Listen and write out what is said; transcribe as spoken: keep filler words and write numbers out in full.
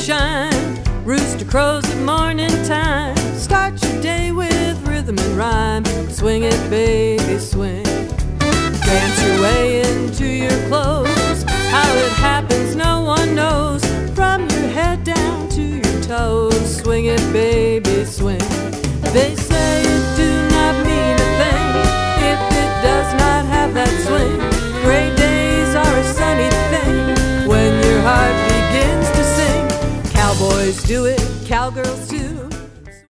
shine. Rooster crows at morning time. Start your day with rhythm and rhyme. Swing it, baby, swing. Dance your way into your clothes. How it happens no one knows. From your head down to your toes. Swing it, baby, swing. They say it do not mean a thing if it does not have that swing. Gray days are a sunny thing when your heart begins to sing. Cowboys do it, cowgirls